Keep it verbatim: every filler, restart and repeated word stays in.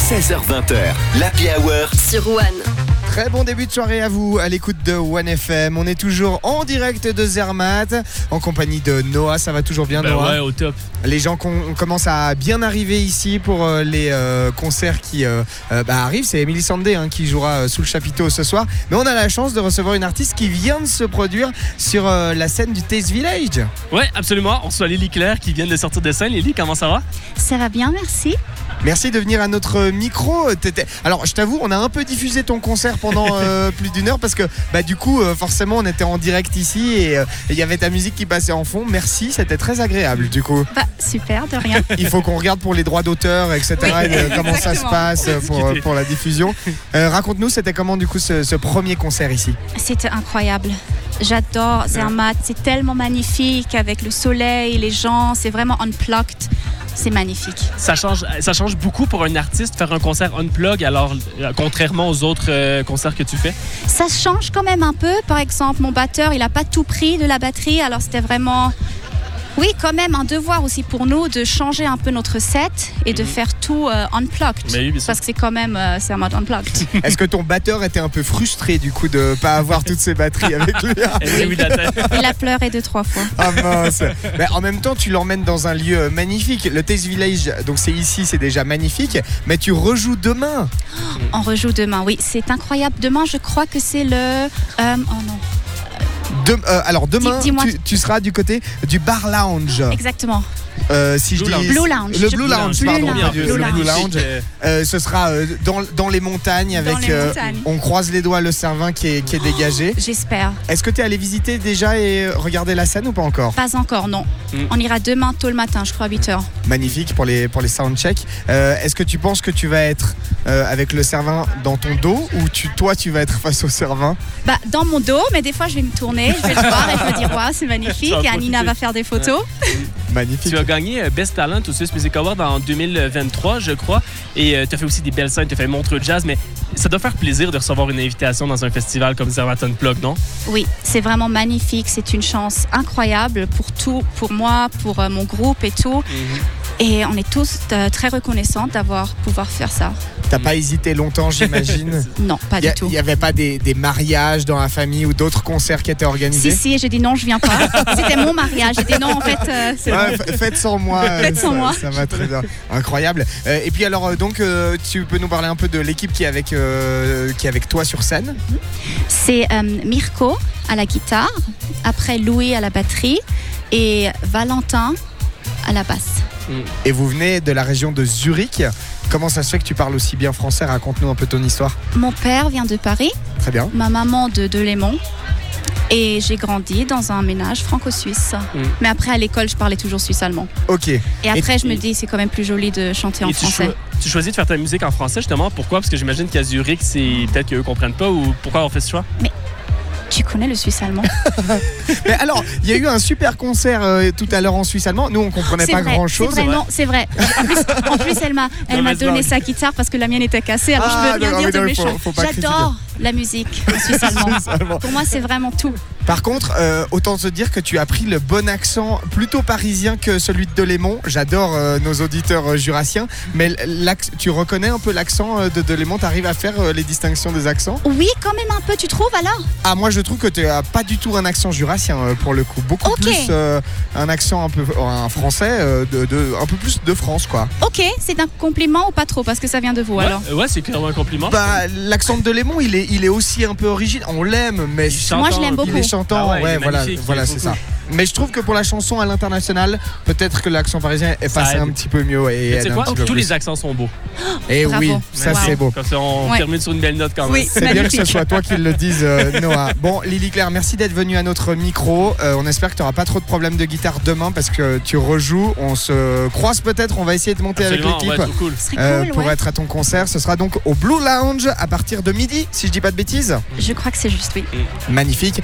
seize heures vingt, l'Happy Hour sur One. Très bon début de soirée à vous, à l'écoute de One F M. On est toujours en direct de Zermatt, en compagnie de Noah. Ça va toujours bien, ben Noah? Ouais, au top. Les gens con- commencent à bien arriver ici pour euh, les euh, concerts qui euh, euh, bah, arrivent. C'est Emily Sandé hein, qui jouera euh, sous le chapiteau ce soir. Mais on a la chance de recevoir une artiste qui vient de se produire sur euh, la scène du Taste Village. Ouais, absolument. On reçoit Lily Claire qui vient de sortir de scène. Lily, comment ça va? Ça va bien, merci. Merci de venir à notre micro. T'étais... Alors, je t'avoue, on a un peu diffusé ton concert pendant euh, plus d'une heure parce que, bah, du coup, euh, forcément, on était en direct ici et il euh, y avait ta musique qui passait en fond. Merci, c'était très agréable, du coup. Bah, super, de rien. Il faut qu'on regarde pour les droits d'auteur, et cetera. Oui, et de, comment ça se passe pour, pour la diffusion. Euh, raconte-nous, c'était comment, du coup, ce, ce premier concert ici? C'était incroyable. J'adore Zermatt. C'est tellement magnifique avec le soleil, les gens. C'est vraiment unplugged. C'est magnifique. Ça change, ça change beaucoup pour un artiste faire un concert unplug, alors euh, contrairement aux autres euh, concerts que tu fais. Ça change quand même un peu. Par exemple, mon batteur, il n'a pas tout pris de la batterie, alors c'était vraiment... Oui, quand même un devoir aussi pour nous de changer un peu notre set et de faire tout euh, unplugged. Mais oui, bien sûr. Parce que c'est quand même euh, c'est un mode unplugged. Est-ce que ton batteur était un peu frustré du coup de pas avoir toutes ses batteries avec lui? Et oui, Il a pleuré deux, trois fois. Ah mince. Mais en même temps, tu l'emmènes dans un lieu magnifique. Le Taste Village, donc c'est ici, c'est déjà magnifique. Mais tu rejoues demain. On rejoue demain, oui. C'est incroyable. Demain, je crois que c'est le... Euh, oh non. De, euh, alors demain, Dis- dis-moi. tu, tu seras du côté du Bar Lounge. Exactement. Euh, si Blue je dis Lounge. Blue Lounge. Le Je- Blue Lounge, Blue pardon, Lounge. pas du- Blue le Blue Lounge. Lounge. Euh, ce sera euh, dans, dans les montagnes avec. les euh, montagnes. on croise les doigts le Cervin qui est, qui est dégagé. J'espère. Est-ce que tu es allé visiter déjà et regarder la scène ou pas encore? Pas encore, non. Mm. On ira demain tôt le matin, je crois, à huit heures. Magnifique pour les, pour les soundchecks. Euh, Est-ce que tu penses que tu vas être euh, avec le Cervin dans ton dos ou tu, toi tu vas être face au Cervin? Bah, dans mon dos, mais des fois, je vais me tourner, je vais le voir et je me dire, waouh, c'est magnifique. Ça va Et Anina profiter. va faire des photos. Magnifique. Tu as gagné euh, Best Talent au Swiss Music Award en deux mille vingt-trois, je crois. Et tu as fait aussi des belles scènes, tu as fait Montreux Jazz. Mais ça doit faire plaisir de recevoir une invitation dans un festival comme Zermatt Unplugged, non? Oui, c'est vraiment magnifique. C'est une chance incroyable pour tout, pour moi, pour euh, mon groupe et tout. Et on est tous euh, très reconnaissants d'avoir pouvoir faire ça. T'as pas hésité longtemps, j'imagine? Non, pas du tout. Il n'y avait pas des, des mariages dans la famille ou d'autres concerts qui étaient organisés? Si, si, j'ai dit non, je viens pas. C'était mon mariage. J'ai dit non, en fait, euh, c'est Ouais, bon. f- faites sans moi. euh, Faites sans ça, moi. Ça va très bien. Incroyable. Euh, et puis alors, euh, donc, euh, tu peux nous parler un peu de l'équipe qui est avec, euh, qui est avec toi sur scène? C'est euh, Mirko à la guitare, après Louis à la batterie et Valentin à la basse. Et vous venez de la région de Zurich. Comment ça se fait que tu parles aussi bien français? Raconte-nous un peu ton histoire. Mon père vient de Paris, Très bien. ma maman de Delémont. Et j'ai grandi dans un ménage franco-suisse. Mm. Mais après, à l'école, je parlais toujours suisse-allemand. Ok. Et après, Et- je me dis, c'est quand même plus joli de chanter en Et tu, français. choi- tu choisis de faire ta musique en français, justement. Pourquoi? Parce que j'imagine qu'à Zurich, c'est peut-être qu'eux comprennent pas, ou pourquoi on fait ce choix? Tu connais le suisse-allemand? Mais alors, il y a eu un super concert euh, tout à l'heure en suisse allemand. Nous, on comprenait C'est pas vrai, grand-chose. C'est vrai, non, c'est vrai. En plus, en plus, elle m'a, elle m'a Mauvaise donné langue. sa guitare parce que la mienne était cassée. Alors Ah, je veux rien non, dire mais de non, faut- méchant. faut pas J'adore la musique en suisse-allemand. Suisse allemand. Pour moi, c'est vraiment tout. Par contre, euh, autant te dire que tu as pris le bon accent plutôt parisien que celui de Delémont. J'adore euh, nos auditeurs euh, jurassiens, mais l'ac- tu reconnais un peu l'accent euh, de Delémont? Tu arrives à faire euh, les distinctions des accents? Oui, quand même un peu, tu trouves alors? Ah, moi je trouve que tu n'as pas du tout un accent jurassien euh, pour le coup. Beaucoup Ok. plus euh, un accent un peu un français, euh, de, de- un peu plus de France quoi. Ok, c'est un compliment ou pas trop parce que ça vient de vous alors? Ouais, ouais, c'est clairement un compliment. Bah, l'accent de Delémont, il est, il est aussi un peu original. On l'aime, mais chantant, Moi, je l'aime il beaucoup. il est chantant. Ah ouais, il est voilà, magnifique, voilà, il est c'est beaucoup. ça. Mais je trouve que pour la chanson à l'international, peut-être que l'accent parisien est Ça passé aide. un petit peu mieux. Et Mais tu sais aide un quoi? petit peu Tous plus. les accents sont beaux. Et Bravo. oui, ça Wow. c'est beau. Comme ça, on Ouais. termine sur une belle note quand même. Oui. C'est bien que ce Magnifique. soit toi qui le dise, euh, Noah. Bon, Lily Claire, merci d'être venue à notre micro. Euh, on espère que tu n'auras pas trop de problèmes de guitare demain parce que tu rejoues. On se croise peut-être. On va essayer de monter Absolument, avec l'équipe ouais, trop cool. Ce serait euh, cool, pour ouais. être à ton concert. Ce sera donc au Blue Lounge à partir de midi, si je dis pas de bêtises. Je crois que c'est juste, oui. Magnifique.